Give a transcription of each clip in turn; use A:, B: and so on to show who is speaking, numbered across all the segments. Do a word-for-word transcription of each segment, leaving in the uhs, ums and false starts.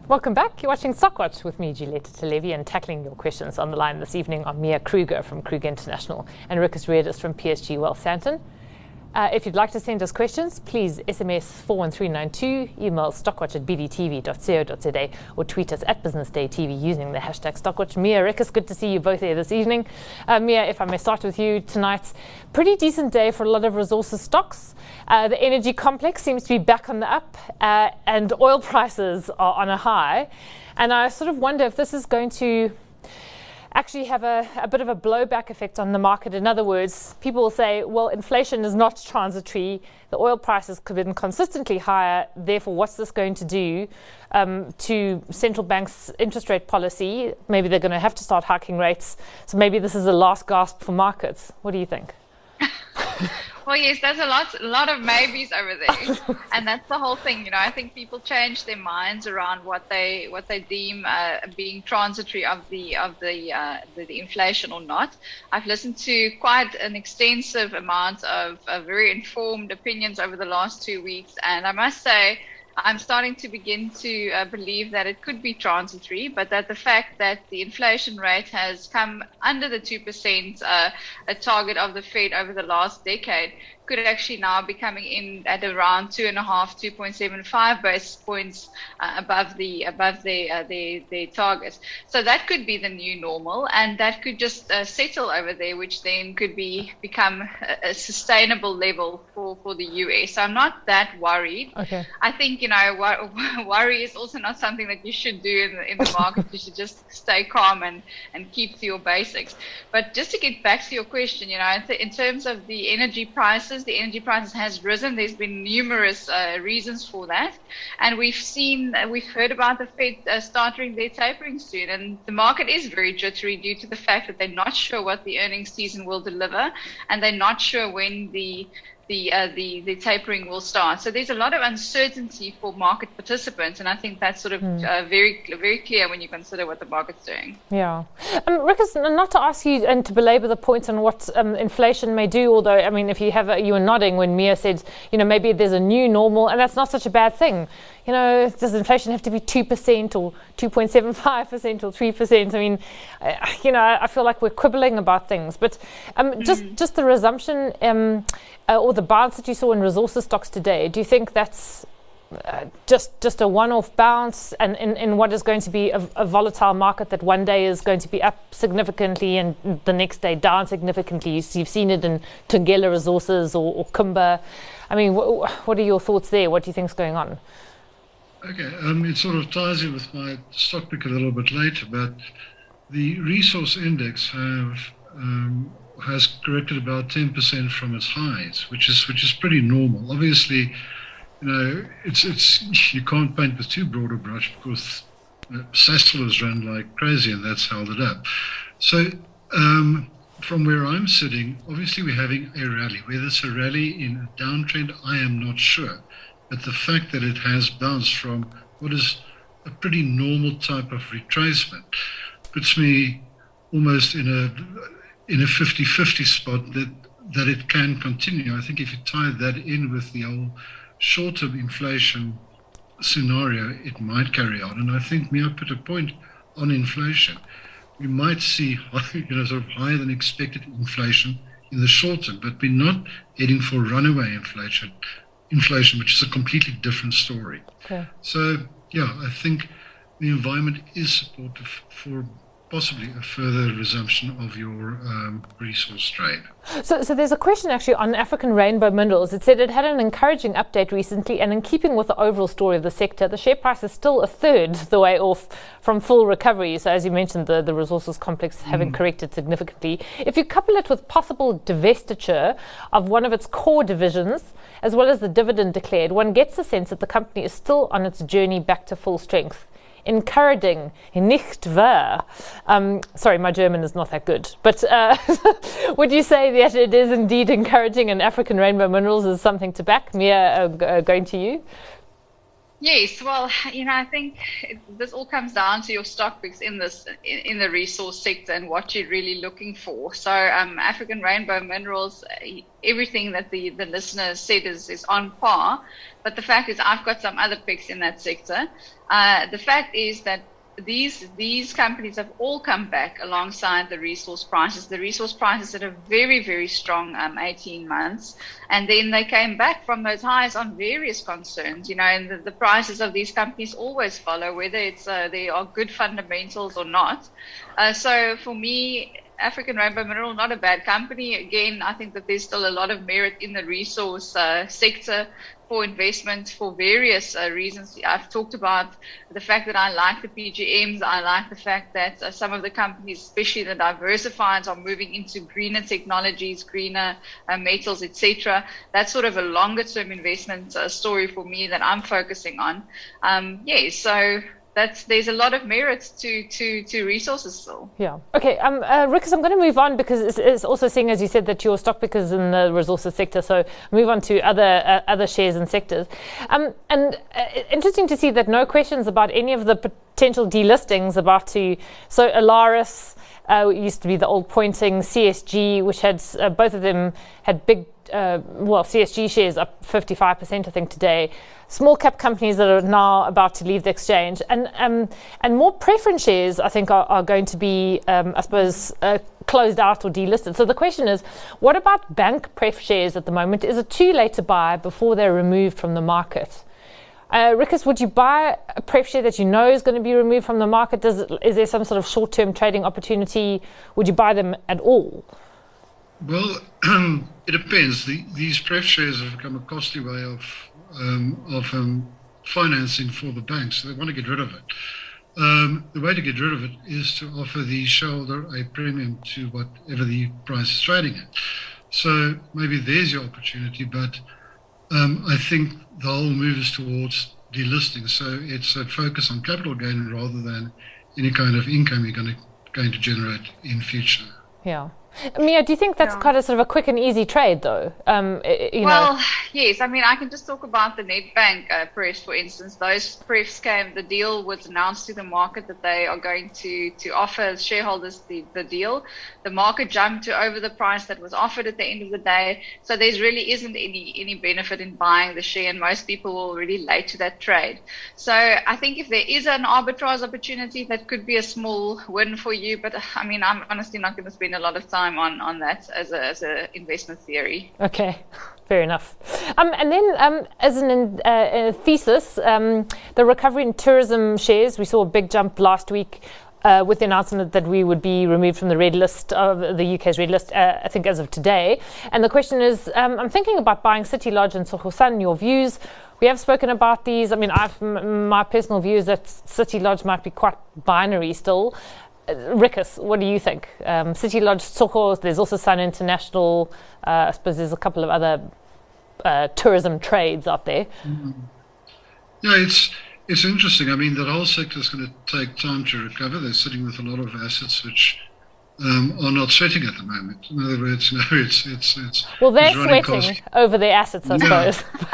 A: Welcome back. You're watching Stockwatch with me, Julieta Televi, and tackling your questions on the line this evening are Mia Kruger from Kruger International and Rikus Redis from P S G Wealth Sandton. Uh, if you'd like to send us questions, please S M S four one three nine two, email stockwatch at b d t v dot co dot z a, or tweet us at Business Day T V using the hashtag Stockwatch. Mia, Rikus, good to see you both here this evening. Uh, Mia, if I may start with you tonight, pretty decent day for a lot of resources stocks. Uh, the energy complex seems to be back on the up, uh, and oil prices are on a high. And I sort of wonder if this is going to actually have a, a bit of a blowback effect on the market. In other words, people will say, well, inflation is not transitory. The oil prices have been consistently higher. Therefore, what's this going to do um, to central banks' interest rate policy? Maybe they're going to have to start hiking rates. So maybe this is a last gasp for markets. What do you think?
B: Well, yes, there's a lot, a lot of maybes over there, and that's the whole thing. You know, I think people change their minds around what they what they deem uh, being transitory of the of the, uh, the the inflation or not. I've listened to quite an extensive amount of, of very informed opinions over the last two weeks, and I must say, I'm starting to begin to uh, believe that it could be transitory, but that the fact that the inflation rate has come under the two percent uh, a target of the Fed over the last decade could actually now be coming in at around two and a half, two point seven five basis points uh, above the above the uh, the the target. So that could be the new normal, and that could just uh, settle over there, which then could be become a, a sustainable level for for the U S. So I'm not that worried.
A: Okay.
B: I think you know wor- worry is also not something that you should do in the, in the market. You should just stay calm and and keep to your basics. But just to get back to your question, you know, in terms of the energy prices. The energy prices has risen. There's been numerous uh, reasons for that, and we've seen, uh, we've heard about the Fed uh, starting their tapering soon, and the market is very jittery due to the fact that they're not sure what the earnings season will deliver, and they're not sure when the the uh, the the tapering will start. So there's a lot of uncertainty for market participants, and I think that's sort of mm. uh, very very clear when you consider what the market's doing.
A: Yeah. Um, Rikus, not to ask you and to belabor the point on what um, inflation may do, although, I mean, if you have a, you were nodding when Mia said, you know, maybe there's a new normal, and that's not such a bad thing. You know, does inflation have to be two percent or two point seven five percent or three percent? I mean, uh, you know, I feel like we're quibbling about things. But um, mm. just, just the resumption um, uh, or the bounce that you saw in resources stocks today, do you think that's uh, just just a one-off bounce and in, in what is going to be a, a volatile market that one day is going to be up significantly and the next day down significantly? You've seen it in Thungela Resources or, or Kumba. I mean, wh- what are your thoughts there? What do you think is going on?
C: Okay, um, it sort of ties in with my stock pick a little bit later, but the resource index have um, has corrected about ten percent from its highs, which is which is pretty normal. Obviously, you know, it's it's you can't paint with too broad a brush because uh, Sasol has run like crazy, and that's held it up. So um, from where I'm sitting, obviously we're having a rally. Whether it's a rally in a downtrend, I am not sure. But the fact that it has bounced from what is a pretty normal type of retracement puts me almost in a in a fifty-fifty spot that that it can continue. I think if you tie that in with the old short-term inflation scenario, it might carry on. And I think Mia put a point on inflation. We might see you know sort of higher than expected inflation in the short term, but we're not heading for runaway inflation. Inflation, which is a completely different story. Okay. So, yeah, I think the environment is supportive for possibly a further resumption of your um, resource trade.
A: So, so there's a question actually on African Rainbow Minerals. It said it had an encouraging update recently, and in keeping with the overall story of the sector, the share price is still a third the way off from full recovery. So as you mentioned, the, the resources complex having mm. corrected significantly. If you couple it with possible divestiture of one of its core divisions, as well as the dividend declared, one gets the sense that the company is still on its journey back to full strength. Encouraging, nicht wahr? Um, sorry, my German is not that good. But uh, would you say that it is indeed encouraging and African Rainbow Minerals is something to back? Mia, uh, uh, going to you?
B: Yes, well, you know, I think it, this all comes down to your stock picks in this in, in the resource sector and what you're really looking for. So, um, African Rainbow Minerals, everything that the the listener said is is on par. But the fact is, I've got some other picks in that sector. Uh, the fact is that these these companies have all come back alongside the resource prices. The resource prices had a very, very strong um, eighteen months, and then they came back from those highs on various concerns, you know, and the, the prices of these companies always follow, whether it's uh, they are good fundamentals or not. Uh, so for me, African Rainbow Mineral, not a bad company. Again, I think that there's still a lot of merit in the resource uh, sector for investment for various uh, reasons. I've talked about the fact that I like the P G Ms. I like the fact that uh, some of the companies, especially the diversifieds, are moving into greener technologies, greener uh, metals, et cetera. That's sort of a longer-term investment uh, story for me that I'm focusing on. Um, yeah, so that's there's a lot of merits to to to resources still.
A: Yeah. Okay. Um, uh, Rikus, I'm going to move on because it's, it's also seeing, as you said, that your stock pick is in the resources sector. So move on to other uh, other shares and sectors. Um, and uh, interesting to see that no questions about any of the potential delistings about to. So Alaris uh, used to be the old Pointing, C S G, which had uh, both of them had big. Uh, well, C S G shares up fifty-five percent, I think, today. Small cap companies that are now about to leave the exchange, and um, and more preference shares, I think, are, are going to be, um, I suppose, uh, closed out or delisted. So the question is, what about bank pref shares at the moment? Is it too late to buy before they're removed from the market? Uh, Rikus, would you buy a pref share that you know is going to be removed from the market? Does it, is there some sort of short-term trading opportunity? Would you buy them at all?
C: Well, um, it depends. The, these pref shares have become a costly way of um, of um, financing for the banks. So they want to get rid of it. Um, the way to get rid of it is to offer the shareholder a premium to whatever the price is trading at. So maybe there's your opportunity, but um, I think the whole move is towards delisting. So it's a focus on capital gain rather than any kind of income you're going to, going to generate in future.
A: Yeah. Mia, do you think that's
B: yeah.
A: quite a sort of a quick and easy trade, though? Um, you
B: well,
A: know.
B: yes. I mean, I can just talk about the Nedbank uh, prefs, for instance. Those prefs came, the deal was announced to the market that they are going to, to offer shareholders the, the deal. The market jumped to over the price that was offered at the end of the day. So there really isn't any, any benefit in buying the share, and most people were already late to that trade. So I think if there is an arbitrage opportunity, that could be a small win for you. But I mean, I'm honestly not going to spend a lot of time on, on that as a as a investment theory.
A: Okay, fair enough. Um, and then um, as an uh, a thesis, um, the recovery in tourism shares, we saw a big jump last week uh, with the announcement that we would be removed from the red list of the U K's red list, uh, I think as of today. And the question is, um, I'm thinking about buying City Lodge and Tsogo Sun. Your views? We have spoken about these. I mean, I've, m- my personal view is that City Lodge might be quite binary still. Uh, Rikus, what do you think? Um, City Lodge, Tsogo, there's also Sun International. Uh, I suppose there's a couple of other uh, tourism trades out there.
C: Mm-hmm. Yeah, it's it's interesting. I mean, the whole sector is going to take time to recover. They're sitting with a lot of assets which um, are not sweating at the moment. In other words, you know, it's it's it's.
A: Well, they're
C: it's running
A: sweating
C: cost.
A: over their assets, I
C: Yeah.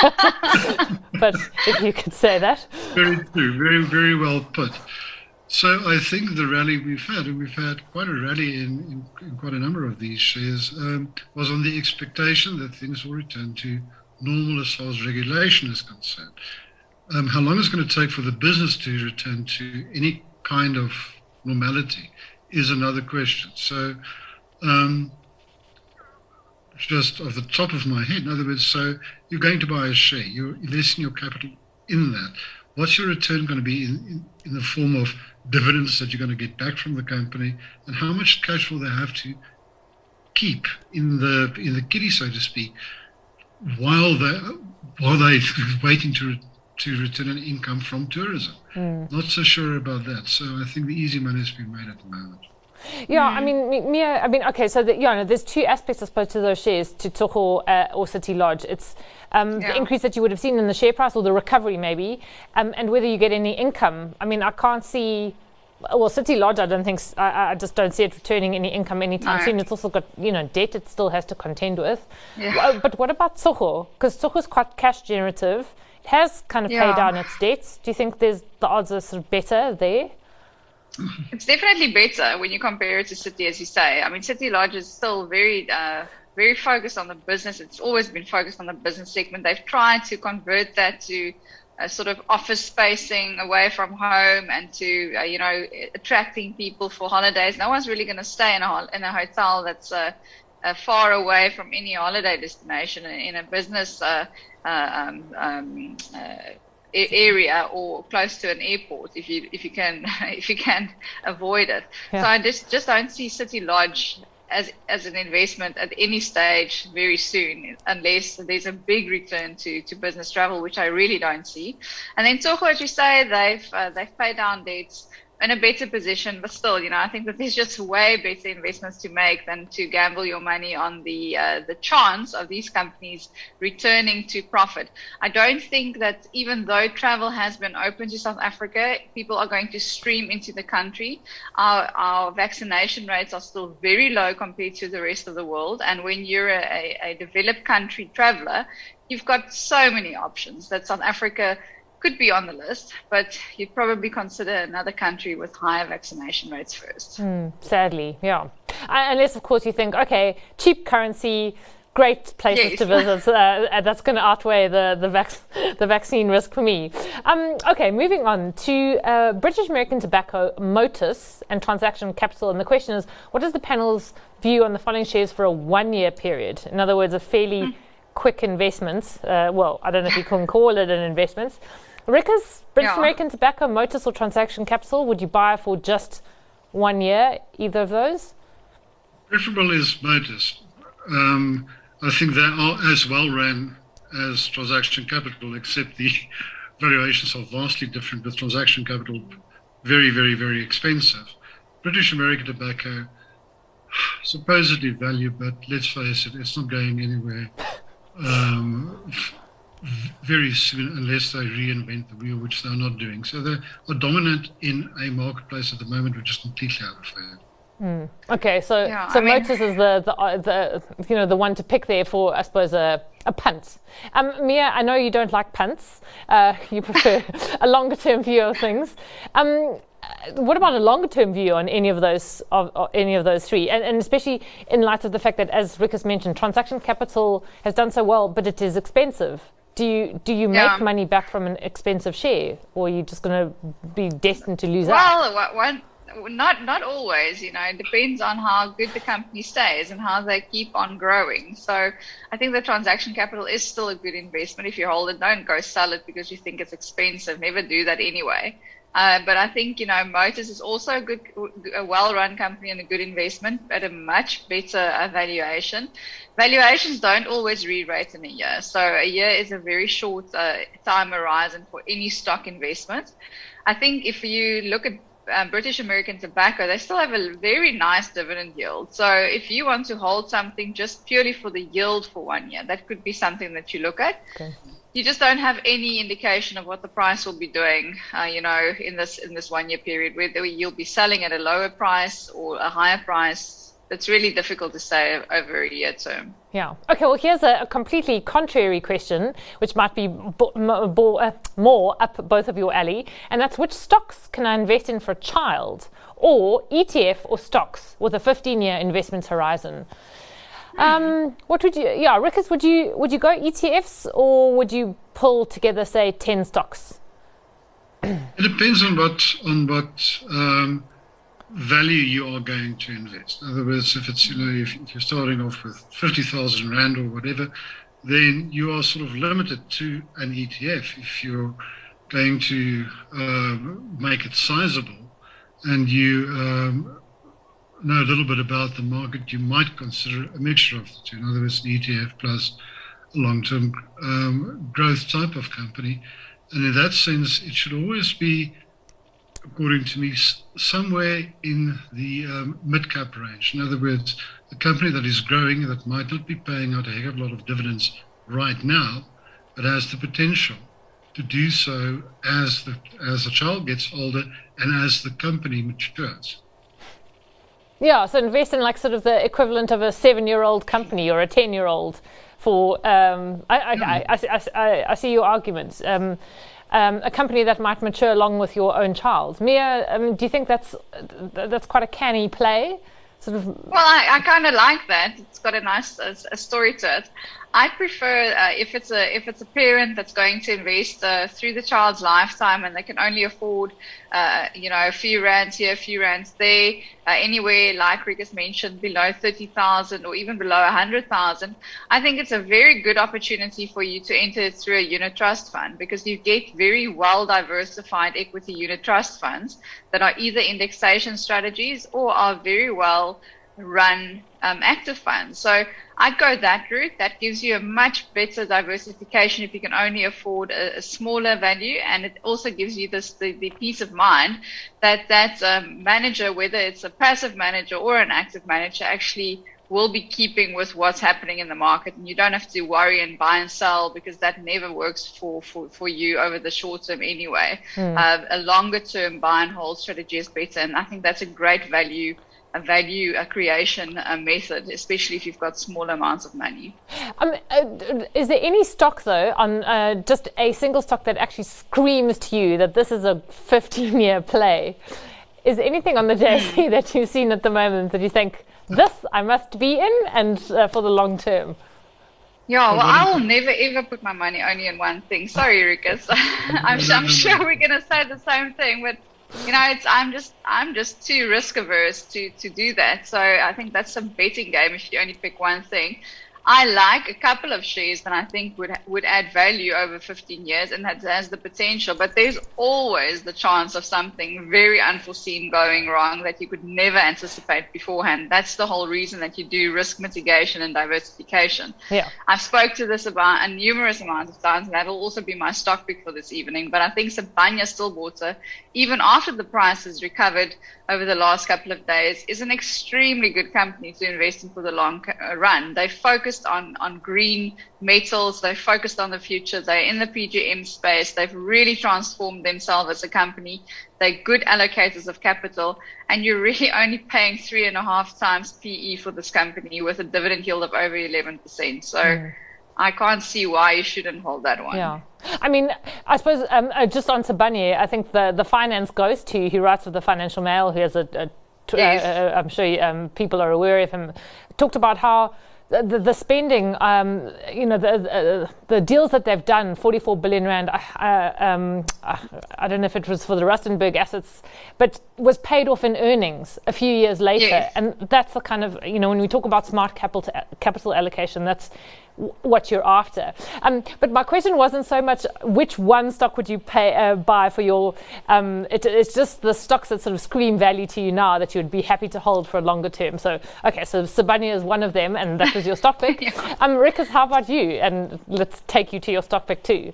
A: suppose. But if you could say that.
C: Very true. Very very well put. So I think the rally we've had, and we've had quite a rally in, in, in quite a number of these shares, um, was on the expectation that things will return to normal as far as regulation is concerned. Um, how long it's going to take for the business to return to any kind of normality is another question. So um, just off the top of my head, in other words, so you're going to buy a share, you're investing your capital in that. What's your return going to be in, in, in the form of dividends that you're going to get back from the company, and how much cash will they have to keep in the in the kitty, so to speak, while they while they waiting to to return an income from tourism? Mm. Not so sure about that. So I think the easy money has been made at the moment.
A: Yeah, I mean, Mia, I mean, okay, so the, you know, there's two aspects, I suppose, to those shares, to Tsogo uh, or City Lodge. It's um, yeah. the increase that you would have seen in the share price, or the recovery maybe, um, and whether you get any income. I mean, I can't see, well, City Lodge, I don't think, I, I just don't see it returning any income anytime no. soon. It's also got, you know, debt it still has to contend with. Yeah. But what about Tsogo? Because Tsogo is quite cash generative. has kind of
B: Yeah.
A: paid down its debts. Do you think there's the odds are sort of better there?
B: It's definitely better when you compare it to City, as you say. I mean, City Lodge is still very, uh, very focused on the business. It's always been focused on the business segment. They've tried to convert that to a sort of office spacing away from home and to, uh, you know, attracting people for holidays. No one's really going to stay in a hol- in a hotel that's uh, uh, far away from any holiday destination in, in a business uh, uh, um, um, uh, area or close to an airport if you if you can if you can avoid it.
A: Yeah.
B: So I just just don't see City Lodge as as an investment at any stage very soon, unless there's a big return to, to business travel, which I really don't see. And then Tsogo, as you say, they've uh, they've paid down debts in a better position, but still, you know, I think that there's just way better investments to make than to gamble your money on the uh, the chance of these companies returning to profit. I don't think that even though travel has been open to South Africa, people are going to stream into the country. Our, our vaccination rates are still very low compared to the rest of the world. And when you're a, a developed country traveler, you've got so many options that South Africa could be on the list, but you'd probably consider another country with higher vaccination rates first.
A: Mm, sadly, yeah. Uh, unless, of course, you think, okay, cheap currency, great places
B: Yes.
A: to visit. Uh, that's going to outweigh the the, vac- the vaccine risk for me. Um, okay, moving on to uh, British American Tobacco, Motus, and Transaction Capital. And the question is, what is the panel's view on the following shares for a one-year period? In other words, a fairly mm. quick investment. Uh, well, I don't know if you can call it an investment. Rickers, British
B: Yeah.
A: American Tobacco, Motus, or Transaction Capital, would you buy for just one year, either of those?
C: Preferable is Motus. Um, I think they are as well ran as Transaction Capital, except the valuations are vastly different, with Transaction Capital very, very, very expensive. British American Tobacco, supposedly value, but let's face it, it's not going anywhere um, very soon unless they reinvent the wheel, which they're not doing. So they are dominant in a marketplace at the moment, which is completely out of favor.
A: Mm. Okay, so
B: Yeah,
A: so
B: I mean-
A: Motus is the the, uh, the you know the one to pick there for, I suppose, a a punt. Um, Mia, I know you don't like punts. Uh, you prefer a longer term view of things. Um, what about a longer term view on any of those of, of any of those three, and, and especially in light of the fact that, as Rick has mentioned, Transaction Capital has done so well, but it is expensive. Do you do you
B: Yeah.
A: make money back from an expensive share, or are you just going to be destined to lose out?
B: Well, what, one, not not always. You know, it depends on how good the company stays and how they keep on growing. So I think the Transaction Capital is still a good investment. If you hold it, don't go sell it because you think it's expensive. Never do that anyway. Uh, but I think, you know, Motus is also a good, a well-run company and a good investment at a much better uh, valuation. Valuations don't always re-rate in a year. So a year is a very short uh, time horizon for any stock investment. I think if you look at um, British American Tobacco, they still have a very nice dividend yield. So if you want to hold something just purely for the yield for one year, that could be something that you look at.
A: Okay.
B: You just don't have any indication of what the price will be doing, uh, you know, in this in this one year period, whether you'll be selling at a lower price or a higher price. It's really difficult to say over a year term.
A: Yeah. Okay, well, here's a, a completely contrary question, which might be bo- m- bo- uh, more up both of your alley, and that's, which stocks can I invest in for a child, or E T F or stocks with a fifteen-year investment horizon? Um, what would you, yeah, Rickers, would you would you go E T Fs, or would you pull together, say, ten stocks?
C: It depends on what on what um, value you are going to invest. In other words, if it's, you know, if, if you're starting off with fifty thousand rand or whatever, then you are sort of limited to an E T F. If you're going to um, make it sizable and you um, know a little bit about the market, you might consider a mixture of the two. In other words, an E T F plus a long-term um, growth type of company. And in that sense, it should always be, according to me, s- somewhere in the um, mid-cap range. In other words, a company that is growing, that might not be paying out a heck of a lot of dividends right now, but has the potential to do so as the as the child gets older and as the company matures.
A: Yeah, so invest in like sort of the equivalent of a seven-year-old company or a ten-year-old for, um, I, I, I, I, I, I see your arguments. Um, um, a company that might mature along with your own child. Mia, um, do you think that's that's quite a canny play? Sort of.
B: Well, I, I kind of like that. It's got a nice a, a story to it. I prefer uh, if it's a if it's a parent that's going to invest uh, through the child's lifetime and they can only afford, uh, you know, a few rands here, a few rands there, uh, anywhere like Rick has mentioned below thirty thousand or even below a hundred thousand. I think it's a very good opportunity for you to enter it through a unit trust fund because you get very well diversified equity unit trust funds that are either indexation strategies or are very well run um, active funds. So I'd go that route. That gives you a much better diversification if you can only afford a, a smaller value, and it also gives you this the, the peace of mind that that um, manager, whether it's a passive manager or an active manager, actually will be keeping with what's happening in the market, and you don't have to worry and buy and sell because that never works for, for, for you over the short term anyway. Mm. Uh, a longer term buy and hold strategy is better, and I think that's a great value a value a creation a method, especially if you've got small amounts of money.
A: Um, uh, is there any stock though, on uh, just a single stock that actually screams to you that this is a fifteen year play? Is there anything on the J S E that you've seen at the moment that you think this I must be in and uh, for the long term?
B: Yeah, well, I will never ever put my money only in one thing. Sorry, Rikus. I'm, I'm sure we're going to say the same thing, but you know, it's I'm just I'm just too risk averse to to do that. So I think that's a betting game if you only pick one thing. I like a couple of shares that I think would would add value over fifteen years and that has the potential, but there's always the chance of something very unforeseen going wrong that you could never anticipate beforehand. That's the whole reason that you do risk mitigation and diversification.
A: Yeah.
B: I've spoke to this about a numerous amount of times, and that'll also be my stock pick for this evening. But I think Sibanye-Stillwater, even after the price has recovered over the last couple of days, is an extremely good company to invest in for the long run. They focused on, on green metals. They focused on the future. They're in the P G M space. They've really transformed themselves as a company. They're good allocators of capital, and you're really only paying three and a half times P E for this company with a dividend yield of over eleven percent. So mm. I can't see why you shouldn't hold that one.
A: Yeah. I mean, I suppose um, uh, just on Sibanye, I think the, the finance goes to, he writes with the Financial Mail, who has a, a
B: yes.
A: uh, I'm sure um, people are aware of him, talked about how the, the spending, um, you know, the, uh, the deals that they've done, forty-four billion rand, uh, um, uh, I don't know if it was for the Rustenburg assets, but was paid off in earnings a few years later.
B: Yes.
A: And that's the kind of, you know, when we talk about smart capital capital allocation, that's what you're after. Um, but my question wasn't so much which one stock would you pay uh, buy for your, um, it, it's just the stocks that sort of scream value to you now that you would be happy to hold for a longer term. So, okay, so Sibanye is one of them, and that was your stock pick.
B: Yeah.
A: Um, Rikus, how about you? And let's take you to your stock pick too.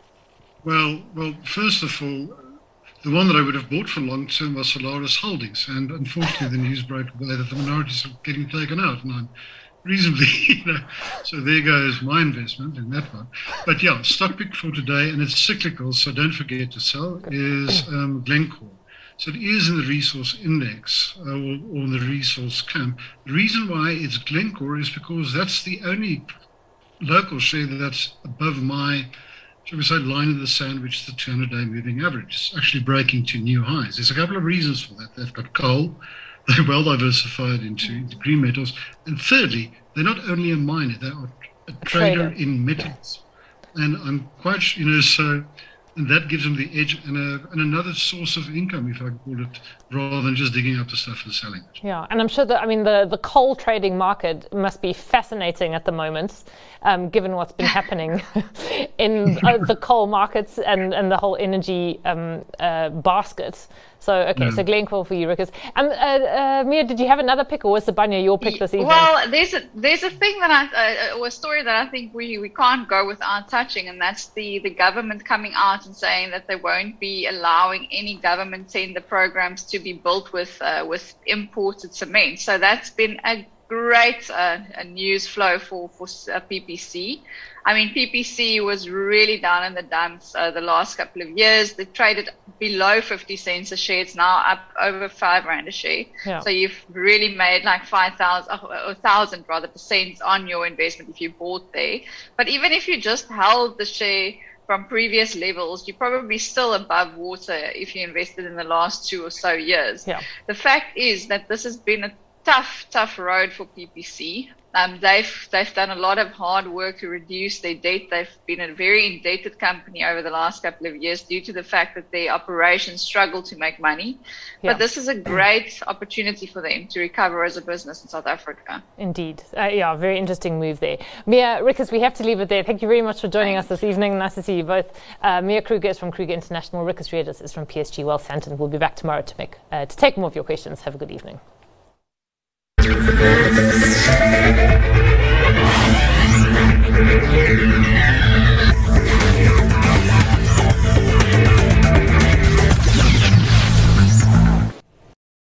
C: Well, well, first of all, the one that I would have bought for long term was Solaris Holdings, and unfortunately the news broke today that the minorities are getting taken out, and I'm reasonably, you know, so there goes my investment in that one. But yeah, stock pick for today, and it's cyclical, so don't forget to sell, is um, Glencore. So it is in the resource index uh, or, or in the resource camp. The reason why it's Glencore is because that's the only local share that's above my, shall we say, line in the sand, which is the two hundred day moving average. It's actually breaking to new highs. There's a couple of reasons for that. They've got coal. They're well diversified into, into green metals. And thirdly, they're not only a miner, they are a, a trader, trader in metals. And I'm quite, you know, so, and that gives them the edge and, a, and another source of income, if I call it, rather than just digging up the stuff and selling it.
A: Yeah, and I'm sure that, I mean, the, the coal trading market must be fascinating at the moment, um, given what's been happening in uh, the coal markets and, and the whole energy um, uh, basket. So, okay, yeah. So Glencore for you, Rikus. Um, uh, uh, Mia, did you have another pick, or was Sibanye your pick this evening?
B: Well, there's a, there's a thing that I, uh, or a story that I think we, we can't go without touching, and that's the, the government coming out and saying that they won't be allowing any government tender programs to be built with uh, with imported cement. So that's been a great uh, a news flow for, for uh, P P C. I mean, P P C was really down in the dumps uh, the last couple of years. They traded below fifty cents a share. It's now up over five rand a share.
A: Yeah.
B: So you've really made like five thousand, a thousand rather percent on your investment if you bought there. But even if you just held the share from previous levels, you're probably still above water if you invested in the last two or so years.
A: Yeah.
B: The fact is that this has been a tough, tough road for P P C. Um, they've they've done a lot of hard work to reduce their debt. They've been a very indebted company over the last couple of years due to the fact that their operations struggle to make money.
A: Yeah.
B: But this is a great opportunity for them to recover as a business in South Africa.
A: Indeed. Uh, yeah, very interesting move there. Mia, Rikus, we have to leave it there. Thank you very much for joining
B: Thanks.
A: us this evening. Nice to see you both. Uh, Mia Kruger is from Kruger International. Rikus Redis is from P S G Wealth Sandton. We'll be back tomorrow to make uh, to take more of your questions. Have a good evening.
D: Thank you.